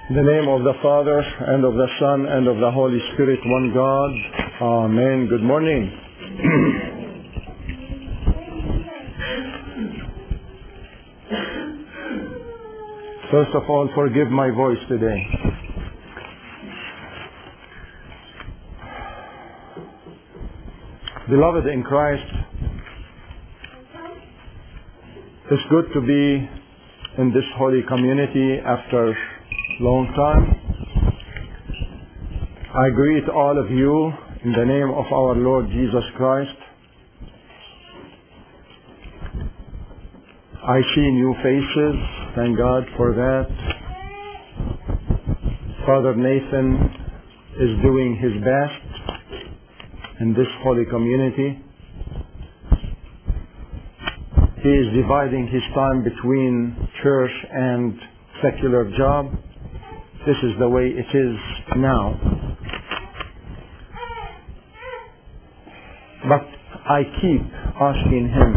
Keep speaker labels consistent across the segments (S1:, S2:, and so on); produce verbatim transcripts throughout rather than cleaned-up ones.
S1: In the name of the Father, and of the Son, and of the Holy Spirit, one God. Amen. Good morning. First of all, forgive my voice today. Beloved in Christ, it's good to be in this holy community after long time. I greet all of you in the name of our Lord Jesus Christ. I see new faces. Thank God for that. Father Nathan is doing his best in this holy community. He is dividing his time between church and secular job. This is the way it is now. But I keep asking him.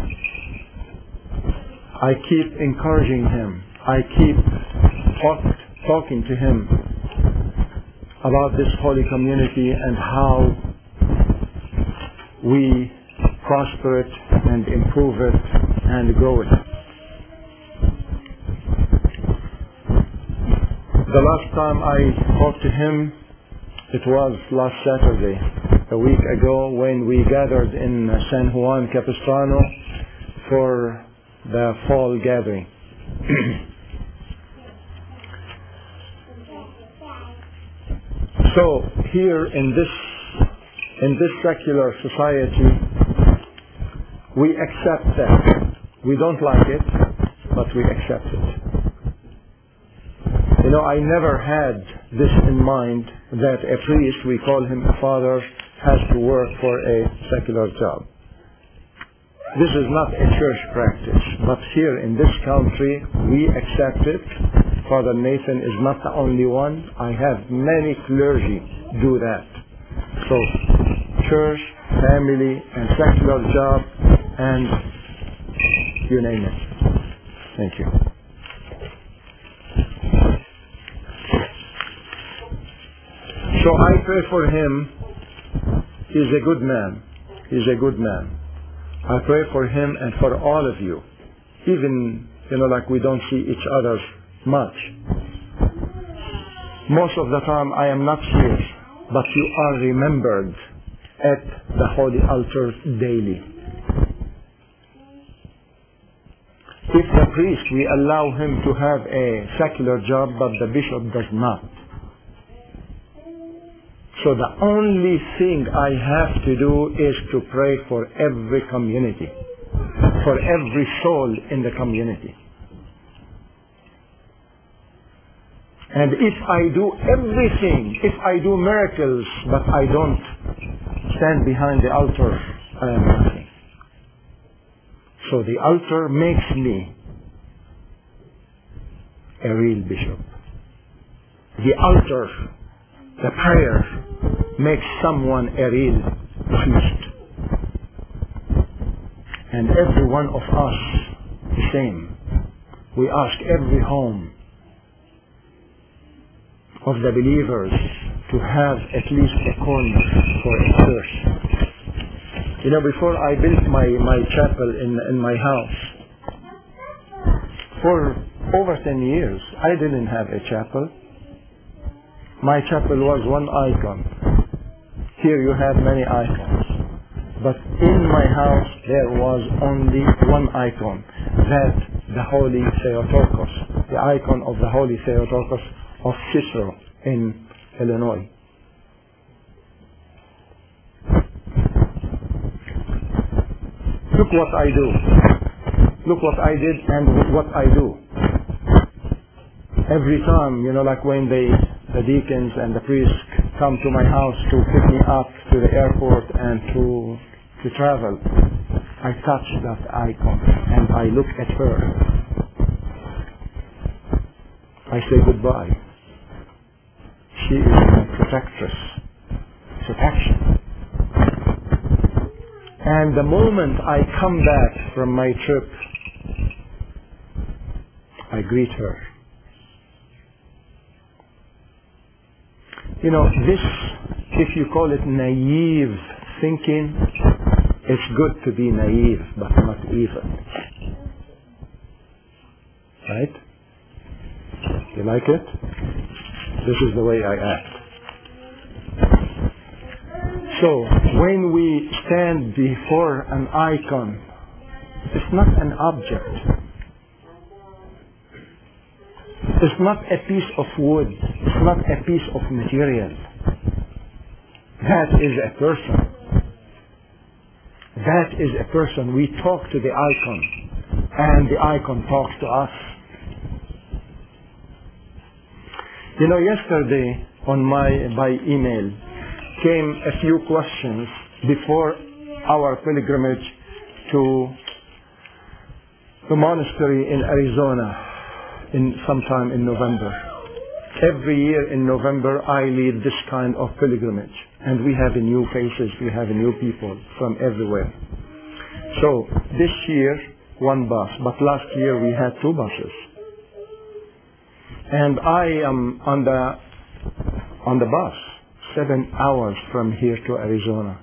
S1: I keep encouraging him. I keep talk, talking to him about this holy community and how we prosper it and improve it and grow it. The last time I talked to him, it was last Saturday, a week ago, when we gathered in San Juan Capistrano for the fall gathering. So here in this in this secular society, we accept that. We don't like it, but we accept it. You know, I never had this in mind that a priest, we call him a father, has to work for a secular job. This is not a church practice, but here in this country, we accept it. Father Nathan is not the only one. I have many clergy do that. So, church, family, and secular job, and you name it. Thank you. So I pray for him. He's a good man. He's a good man. I pray for him and for all of you. Even, you know, like we don't see each other much. Most of the time I am not here, but you are remembered at the holy altar daily. If the priest, we allow him to have a secular job, but the bishop does not. So the only thing I have to do is to pray for every community, for every soul in the community. And if I do everything, if I do miracles, but I don't stand behind the altar, I am nothing. So the altar makes me a real bishop. The altar, the prayer, makes someone a real priest. And every one of us the same. We ask every home of the believers to have at least a corner for a church. You know, before I built my, my chapel in, in my house, for over ten years, I didn't have a chapel. My chapel was one icon. Here you have many icons. But in my house there was only one icon, that the Holy Theotokos, the icon of the Holy Theotokos of Cicero in Illinois. Look what I do. Look what I did and what I do. Every time, you know, like when they, the deacons and the priests come to my house to pick me up to the airport and to to travel, I touch that icon and I look at her. I say goodbye. She is my protectress. Protection. And the moment I come back from my trip, I greet her. You know, this, if you call it naive thinking, it's good to be naive, but not evil. Right? You like it? This is the way I act. So, when we stand before an icon, it's not an object. It's not a piece of wood. It's not a piece of material. That is a person. That is a person. We talk to the icon, and the icon talks to us. You know, yesterday on my by email came a few questions before our pilgrimage to the monastery in Arizona in sometime in November. Every year in November I lead this kind of pilgrimage, and we have new faces, we have new people from everywhere. So this year one bus, but last year we had two buses. And I am on the on the bus, seven hours from here to Arizona.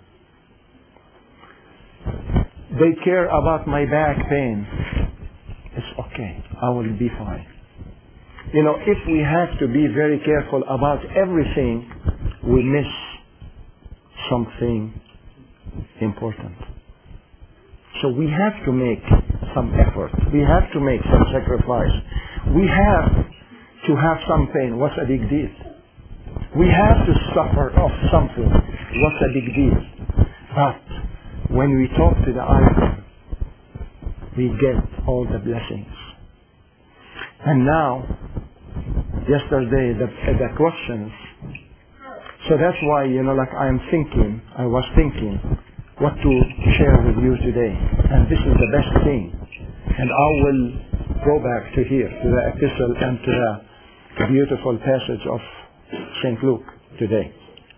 S1: They care about my back pain. It's okay. I will be fine. You know, if we have to be very careful about everything, we miss something important. So we have to make some effort. We have to make some sacrifice. We have to have some pain. What's a big deal? We have to suffer off something. What's a big deal? But when we talk to the icon, we get all the blessings. And now, yesterday, the, the questions. So that's why, you know, like I'm thinking, I was thinking what to share with you today. And this is the best thing. And I will go back to here, to the epistle and to the beautiful passage of Saint Luke today.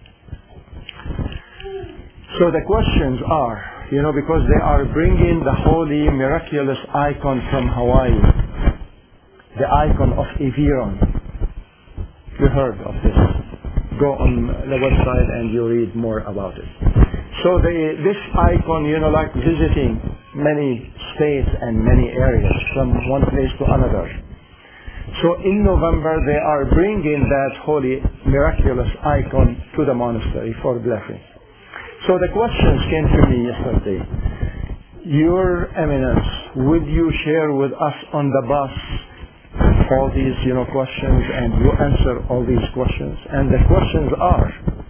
S1: So the questions are, you know, because they are bringing the holy, miraculous icon from Hawaii, the icon of Aviron. You heard of this. Go on the website and you read more about it. So the, this icon, you know, like visiting many states and many areas from one place to another. So in November they are bringing that holy, miraculous icon to the monastery for blessing. So the questions came to me yesterday. Your Eminence, would you share with us on the bus all these, you know, questions, and you answer all these questions? And the questions are,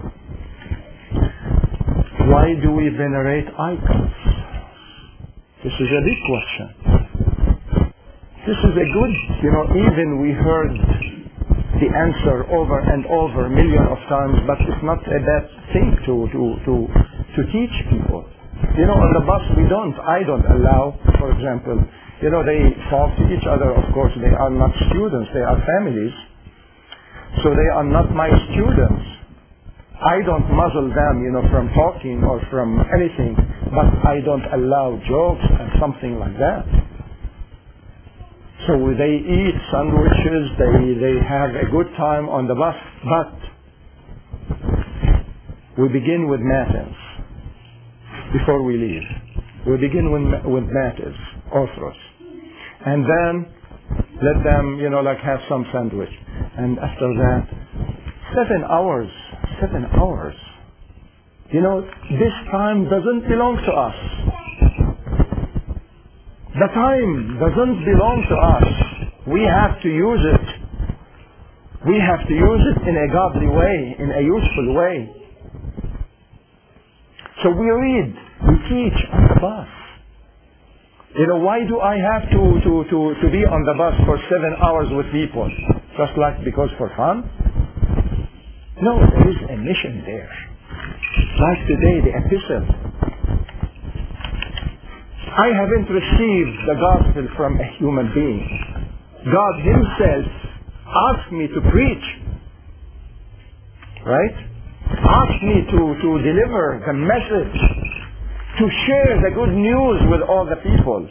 S1: why do we venerate icons? This is a big question. This is a good, you know, even we heard the answer over and over a million of times, but it's not a bad thing to, to, to, to teach people. You know, on the bus we don't, I don't allow, for example, you know, they talk to each other, of course, they are not students, they are families, so they are not my students. I don't muzzle them, you know, from talking or from anything, but I don't allow jokes and something like that. So they eat sandwiches, they, they have a good time on the bus, but we begin with matins before we leave. We begin with, with matins, orthros. And then let them, you know, like have some sandwich. And after that, seven hours, seven hours. You know, this time doesn't belong to us. The time doesn't belong to us. We have to use it. We have to use it in a godly way, in a useful way. So we read, we teach on the bus. You know, why do I have to, to, to, to be on the bus for seven hours with people? Just like because for fun? No, there is a mission there. Like today, the epistle. I haven't received the gospel from a human being. God himself asked me to preach. Right? Asked me to, to deliver the message, to share the good news with all the people.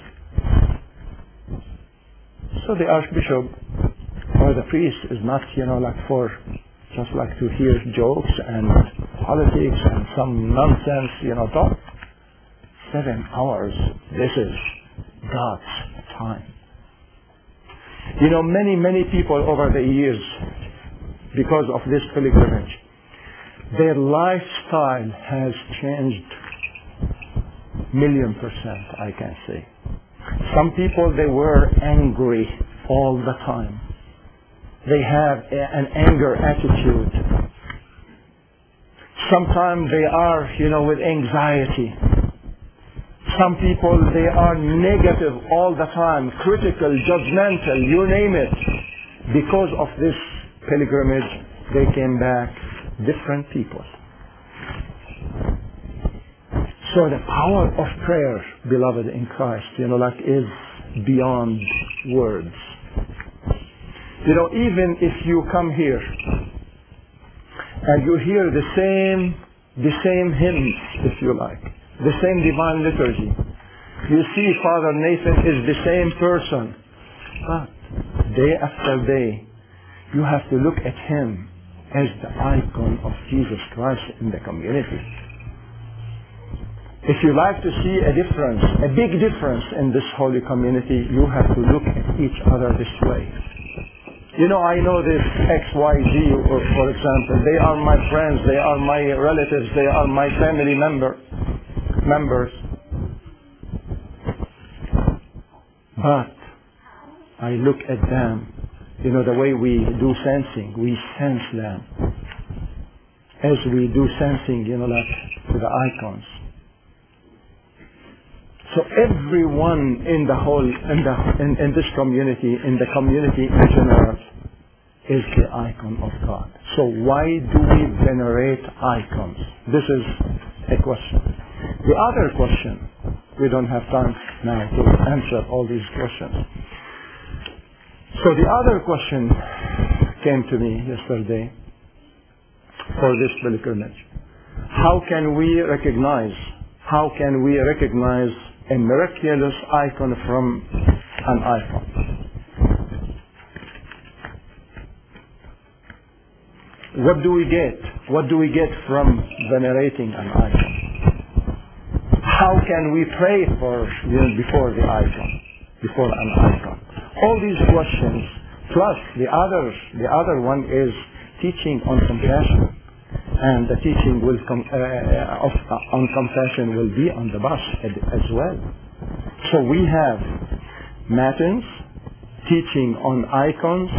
S1: So the archbishop or the priest is not, you know, like for just like to hear jokes and politics and some nonsense, you know, talk. Seven hours. This is God's time. You know, many, many people over the years, because of this pilgrimage, their lifestyle has changed million percent, I can say. Some people, they were angry all the time. They have a, an anger attitude. Sometimes they are, you know, with anxiety. Some people, they are negative all the time, critical, judgmental, you name it. Because of this pilgrimage, they came back different people. So the power of prayer, beloved in Christ, you know, like is beyond words. You know, even if you come here and you hear the same, the same hymns, if you like, the same divine liturgy, you see Father Nathan is the same person, but day after day, you have to look at him as the icon of Jesus Christ in the community. If you like to see a difference, a big difference in this holy community, you have to look at each other this way. You know, I know this X Y Z, or for example, they are my friends, they are my relatives, they are my family member, members. But I look at them, you know, the way we do sensing, we sense them. As we do sensing, you know, like to the icons. So everyone in the whole, in, the, in, in this community, in the community in general, is the icon of God. So why do we venerate icons? This is a question. The other question, we don't have time now to answer all these questions. So the other question came to me yesterday for this pilgrimage. How can we recognize, how can we recognize a miraculous icon from an icon? What do we get? What do we get from venerating an icon? How can we pray for, you know, before the icon, before an icon? All these questions, plus the other, the other one is teaching on compassion. And the teaching will com- uh, of, uh, on compassion will be on the bus as well. So we have matins, teaching on icons,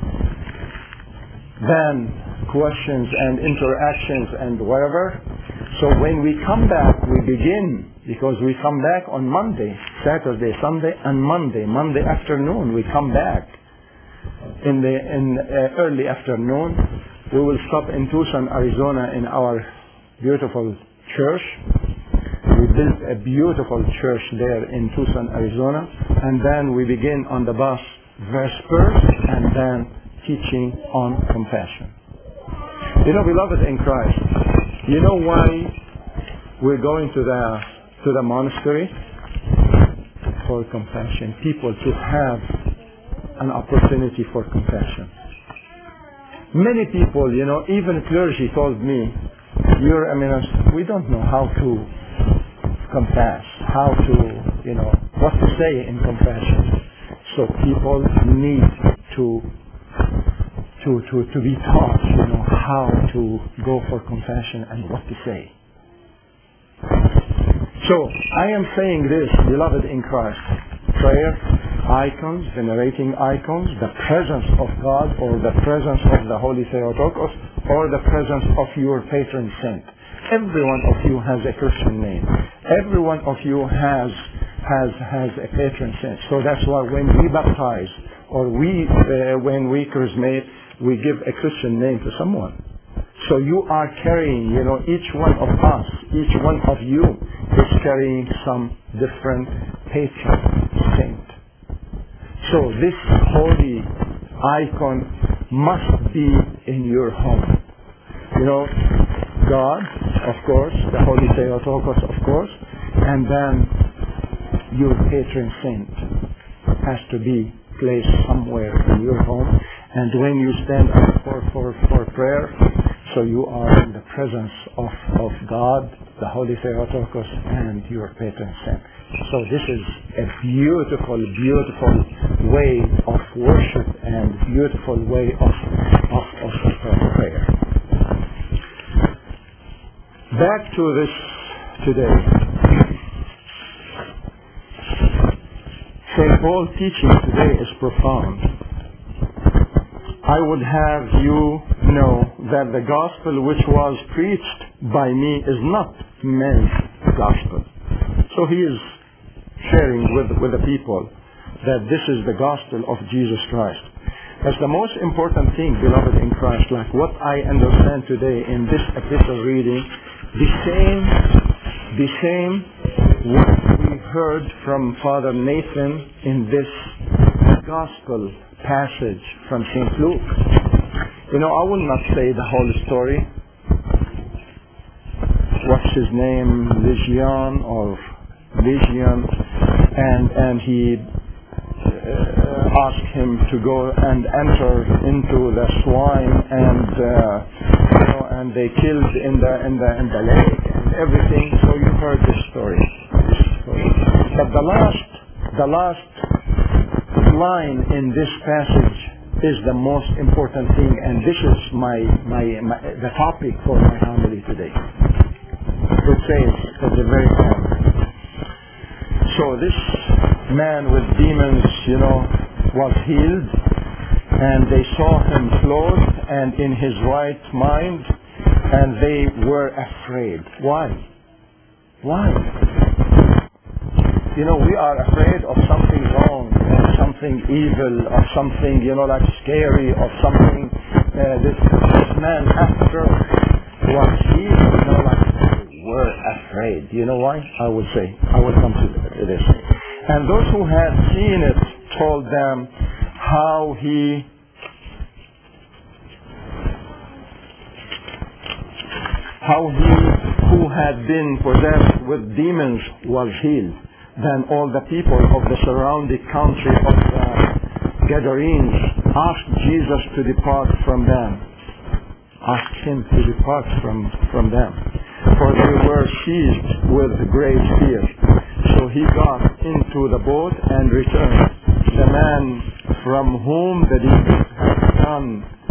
S1: then questions and interactions and whatever. So when we come back, we begin, because we come back on Monday, Saturday, Sunday, and Monday. Monday afternoon, we come back in the in uh, early afternoon. We will stop in Tucson, Arizona, in our beautiful church. We built a beautiful church there in Tucson, Arizona. And then we begin on the bus Vespers and then teaching on compassion. You know, beloved in Christ, you know why we're going to the, to the monastery? For compassion. People to have an opportunity for compassion. Many people, you know, even clergy told me, Your Eminence, we don't know how to compass, how to, you know, what to say in compassion. So people need to, to, to, to be taught, you know, how to go for compassion and what to say. So, I am saying this, beloved in Christ, prayer, icons, venerating icons, the presence of God, or the presence of the Holy Theotokos, or the presence of your patron saint. Every one of you has a Christian name. Every one of you has has has a patron saint. So that's why when we baptize, or we uh, when we chrismate, we give a Christian name to someone. So you are carrying, you know, each one of us, each one of you is carrying some different patron saint. So this holy icon must be in your home. You know, God, of course, the Holy Theotokos, of course, and then your patron saint has to be placed somewhere in your home. And when you stand up for, for, for prayer, So you are in the presence of, of God, the Holy Theotokos, and your patron saint. So this is a beautiful, beautiful way of worship and beautiful way of, of, of, of prayer. Back to this today. Saint Paul's teaching today is profound. I would have you know that the gospel which was preached by me is not man's gospel. So he is sharing with, with the people that this is the gospel of Jesus Christ. That's the most important thing, beloved in Christ, like what I understand today in this epistle reading, the same, the same what we heard from Father Nathan in this gospel passage from Saint Luke. You know, I will not say the whole story. What's his name? Legion or Legion. And, and he uh, asked him to go and enter into the swine and, uh, you know, and they killed in the, in the, in the lake and everything. So you heard this story. This story. But the last, the last line in this passage is the most important thing, and this is my, my, my the topic for my homily today. It says at the very end, so this man with demons, you know, was healed, and they saw him clothed and in his right mind, and they were afraid. Why? Why? You know, we are afraid of something wrong, of something evil, of something, you know, like scary, of something. Uh, this, this man, after was healed, you know, like were afraid. You know why? I would say. I will come to this. And those who had seen it told them how he how he who had been possessed with demons was healed. Then all the people of the surrounding country of the Gadarenes asked Jesus to depart from them. Asked him to depart from, from them. For they were seized with great fear. So he got into the boat and returned. The man from whom the demons had come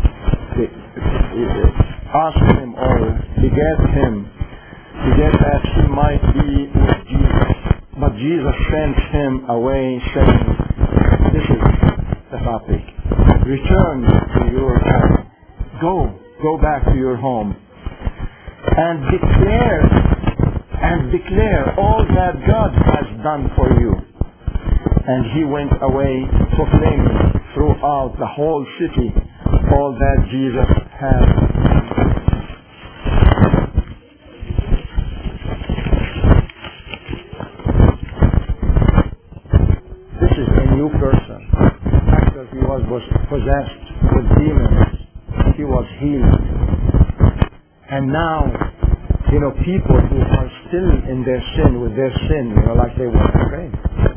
S1: asked him or begat him, begat that he might be with Jesus. But Jesus sent him away, saying, this is the topic. Return to your home. Go, go back to your home. And declare, and declare all that God has done for you. And he went away proclaiming throughout the whole city all that Jesus had done. Person. After he was, was possessed with demons, he was healed. And now, you know, people who are still in their sin, with their sin, you know, like they were afraid.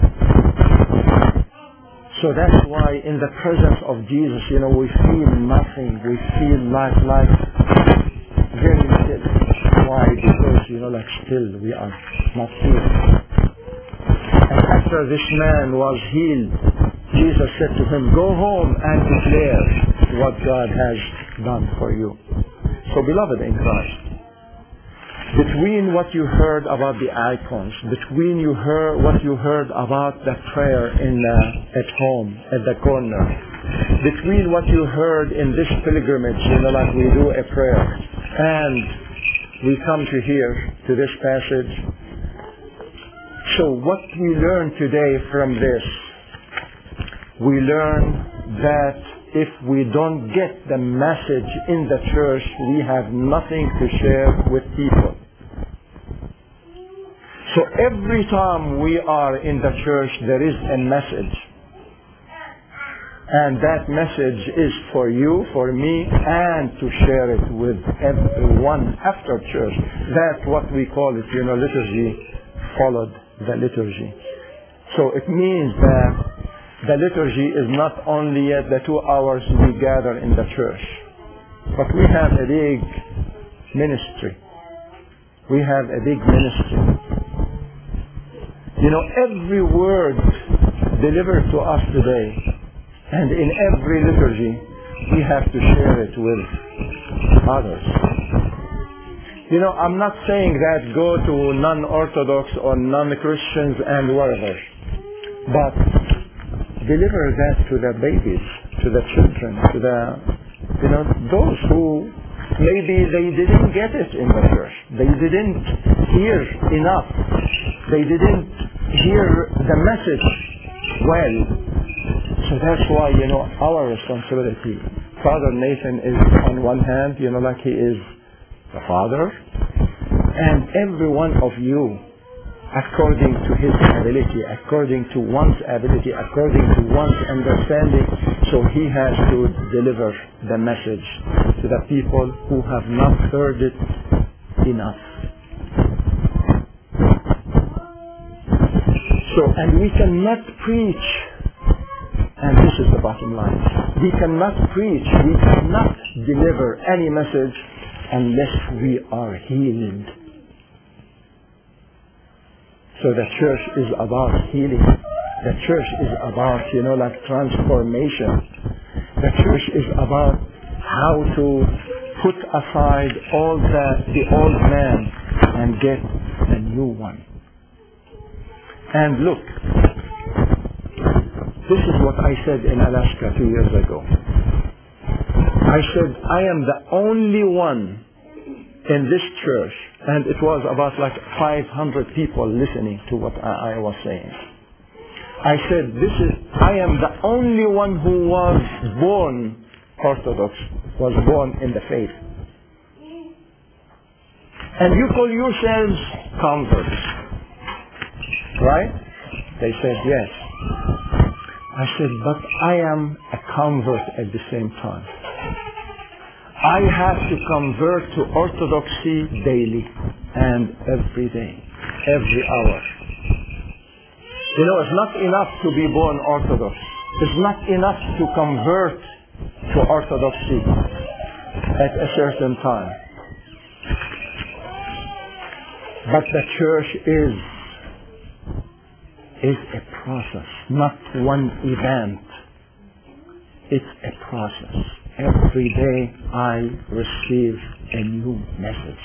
S1: So that's why in the presence of Jesus, you know, we feel nothing. We feel like, like very still. Why? Because, you know, like still we are not healed. And after this man was healed, Jesus said to him, go home and declare what God has done for you. So beloved in Christ, between what you heard about the icons, between you heard what you heard about the prayer in uh, at home, at the corner, between what you heard in this pilgrimage, you know, like we do a prayer, and we come to here, to this passage. So what we learn today from this, we learn that if we don't get the message in the church, we have nothing to share with people. So every time we are in the church, there is a message. And that message is for you, for me, and to share it with everyone after church. That's what we call it, you know, liturgy followed the liturgy. So it means that the liturgy is not only at the two hours we gather in the church, but we have a big ministry. We have a big ministry. You know, every word delivered to us today, and in every liturgy, we have to share it with others. You know, I'm not saying that go to non-Orthodox or non-Christians and whatever, but deliver that to the babies, to the children, to the, you know, those who maybe they didn't get it in the church. They didn't hear enough. They didn't hear the message well. So that's why, you know, our responsibility. Father Nathan is on one hand, you know, like he is the father, and every one of you, according to his ability, according to one's ability, according to one's understanding, so he has to deliver the message to the people who have not heard it enough. So, and we cannot preach, and this is the bottom line, we cannot preach, we cannot deliver any message unless we are healed. So the church is about healing. The church is about, you know, like transformation. The church is about how to put aside all the, the old man and get a new one. And look, this is what I said in Alaska two years ago. I said, I am the only one in this church, and it was about like five hundred people listening to what I, I was saying. I said, this is, I am the only one who was born Orthodox, was born in the faith. And you call yourselves converts, right? They said, yes. I said, but I am a convert at the same time. I have to convert to Orthodoxy daily and every day, every hour. You know, it's not enough to be born Orthodox. It's not enough to convert to Orthodoxy at a certain time. But the church is, is a process, not one event. It's a process. Every day I receive a new message.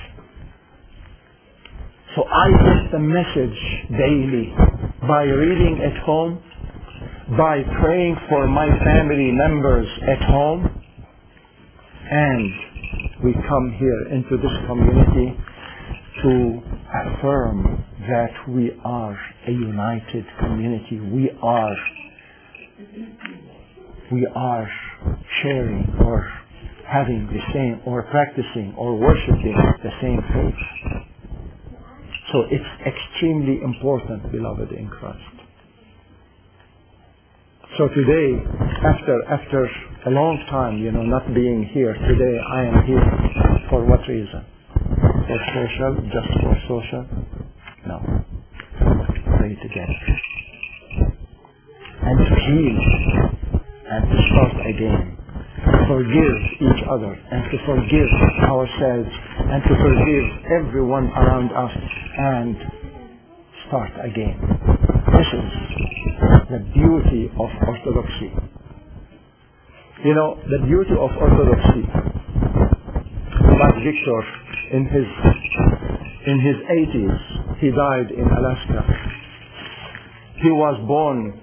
S1: So I get the message daily by reading at home, by praying for my family members at home, and we come here into this community to affirm that we are a united community. We are we are sharing or having the same or practicing or worshiping the same faith. So it's extremely important, beloved in Christ. So today, after after a long time, you know, not being here, today I am here. For what reason? For social? Just for social? No. Pray together. And to heal. And to start again. Forgive each other. And to forgive ourselves. And to forgive everyone around us. And start again. This is the beauty of Orthodoxy. You know, the beauty of Orthodoxy. Like Victor, in his in his eighties, he died in Alaska. He was born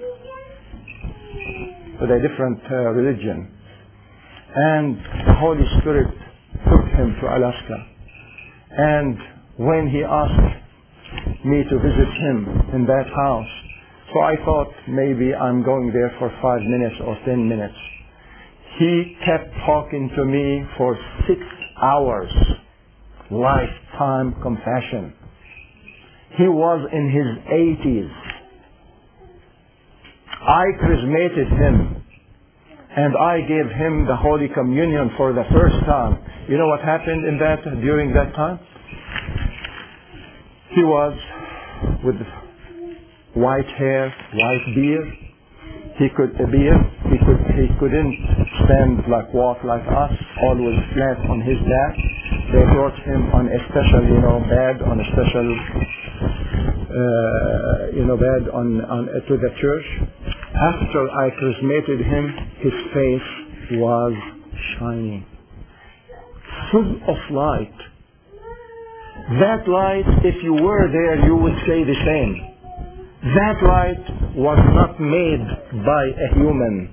S1: with a different uh, religion, and the Holy Spirit took him to Alaska. And when he asked me to visit him in that house, so I thought maybe I'm going there for five minutes or ten minutes. He kept talking to me for six hours. Lifetime compassion. He was in his eighties. I chrismated him, and I gave him the Holy Communion for the first time. You know what happened in that during that time? He was with white hair, white beard. He could a beard. He could he couldn't stand like walk like us, always flat on his back. They brought him on a special, you know, bed, on a special, uh, you know, bed on, on uh, to the church. After I chrismated him, his face was shining, full of light. That light, if you were there, you would say the same. That light was not made by a human.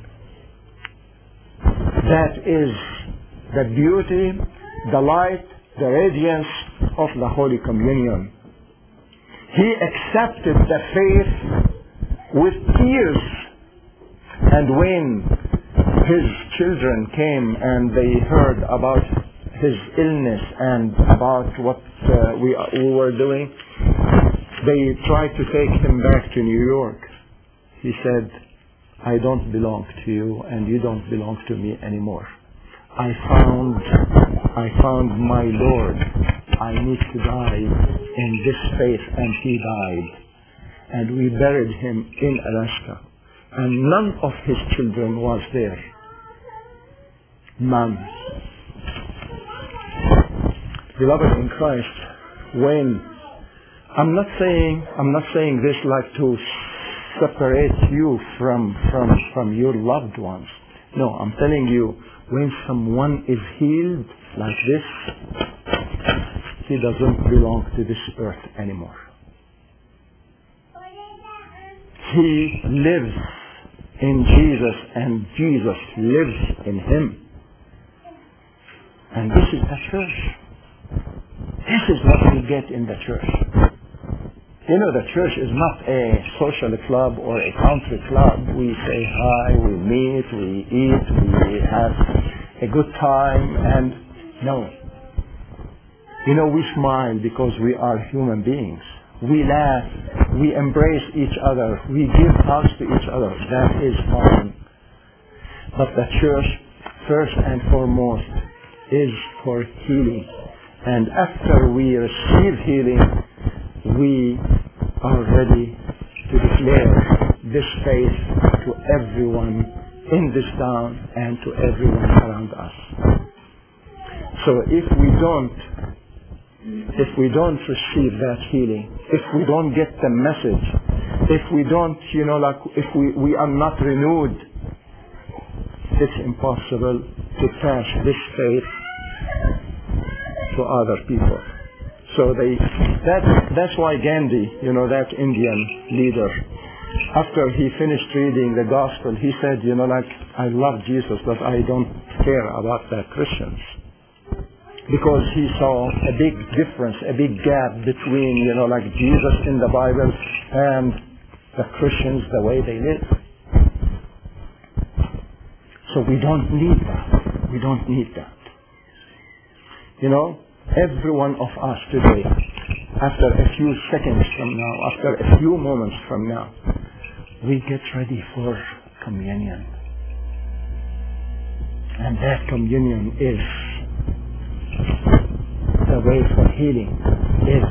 S1: That is the beauty, the light, the radiance of the Holy Communion. He accepted the faith with tears. And when his children came and they heard about his illness and about what uh, we, we were doing, they tried to take him back to New York. He said, I don't belong to you and you don't belong to me anymore. I found, I found my Lord. I need to die in this faith, and he died. And we buried him in Alaska. And none of his children was there. None. Beloved in Christ, when I'm not saying I'm not saying this like to separate you from from from your loved ones. No, I'm telling you, when someone is healed like this, he doesn't belong to this earth anymore. He lives in Jesus and Jesus lives in him. And this is the church. This is what we get in the church. You know, the church is not a social club or a country club. We say hi, we meet, we eat, we have a good time, and no. You know, we smile because we are human beings. We laugh, we embrace each other, we give hugs to each other. That is fine. But the church, first and foremost, is for healing. And after we receive healing, we are ready to declare this faith to everyone in this town and to everyone around us. So if we don't, if we don't receive that healing, if we don't get the message, if we don't, you know, like if we, we are not renewed, it's impossible to pass this faith to other people. So they, that, that's why Gandhi, you know, that Indian leader, after he finished reading the gospel, he said, you know, like, I love Jesus, but I don't care about the Christians. Because he saw a big difference, a big gap between, you know, like Jesus in the Bible and the Christians, the way they live. So we don't need that. We don't need that. You know, every one of us today, after a few seconds from now, after a few moments from now, we get ready for communion. And that communion is the way for healing, is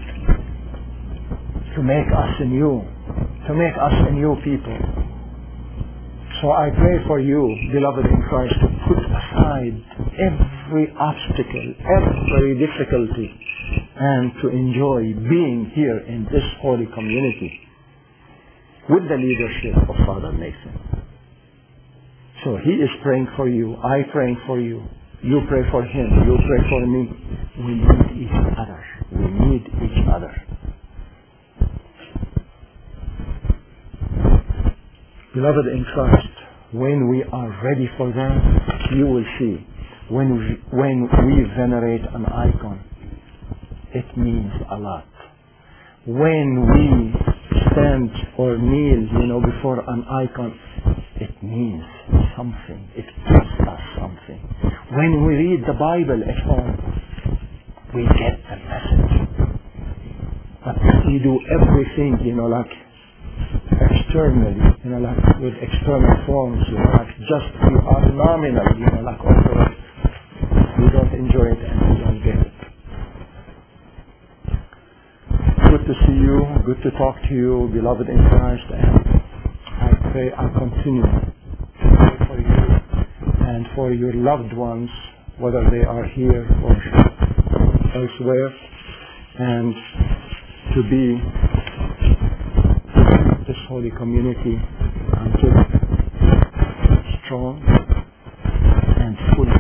S1: to make us anew, to make us a new people. So I pray for you, beloved in Christ, to put aside every obstacle, every difficulty, and to enjoy being here in this holy community with the leadership of Father Nathan. So he is praying for you, I praying for you, you pray for him, you pray for me. We need each other. We need each other. Beloved in Christ, when we are ready for that, you will see, when we, when we venerate an icon, it means a lot. When we stand or kneel, you know, before an icon, it means something. It gives us something. When we read the Bible at home, we get the message. But if we do everything, you know, like externally, you know, like with external forms, you know, like just we are nominal, you know, like also we don't enjoy it and we don't get it. Good to see you, good to talk to you, beloved in Christ, and I pray I continue to pray for you and for your loved ones, whether they are here or elsewhere, and to be this holy community until strong and fully.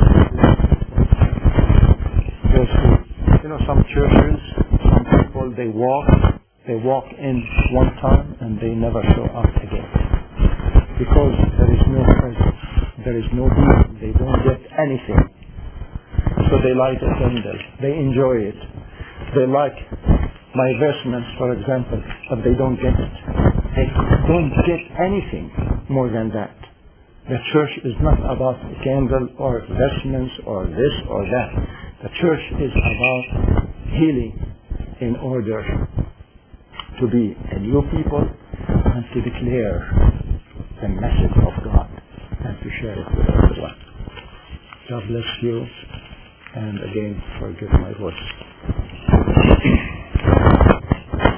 S1: There's, you know, some churches, some people, they walk, they walk in one time and they never show up again. Because there is no presence, there is no being, they don't get anything. So they light a candle, they enjoy it. They like my vestments, for example, but they don't get it. They don't get anything more than that. The church is not about a candle or vestments or this or that. The church is about healing in order to be a new people and to declare the message of God and to share it with everyone. God bless you, and again, forgive my voice.